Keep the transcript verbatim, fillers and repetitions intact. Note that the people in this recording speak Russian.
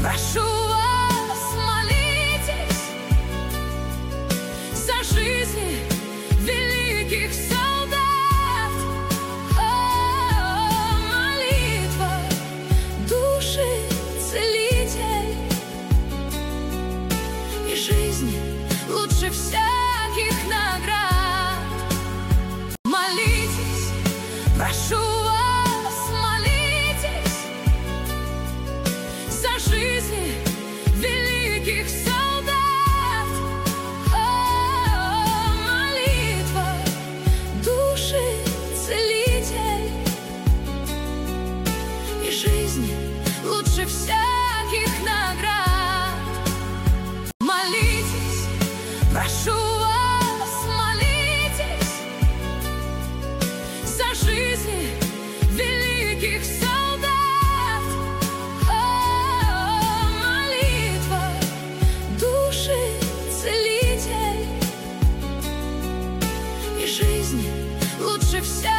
прошу вас, молитесь за жизни великих солдат. О, молитва души целитель, и жизнь лучше всяких наград. Молитесь, прошу вас, молитесь за жизни великих солдат. О, молитва души целитель, и жизнь лучше всяких наград. Молитесь, прошу вас, молитесь за жизни великих солдат. О, молитва души целитель, и жизнь лучше всяких.